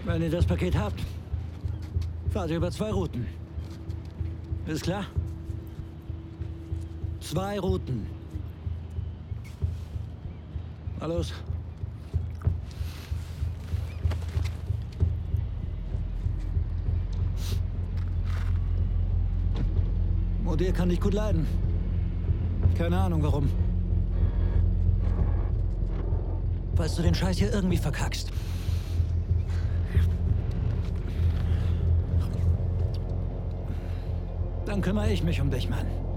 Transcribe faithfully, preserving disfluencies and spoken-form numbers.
Wenn ihr das Paket habt, fahrt ihr über zwei Routen. Ist klar? Zwei Routen. Na los. Modir kann dich gut leiden. Keine Ahnung warum. Falls du den Scheiß hier irgendwie verkackst. Dann kümmere ich mich um dich, Mann.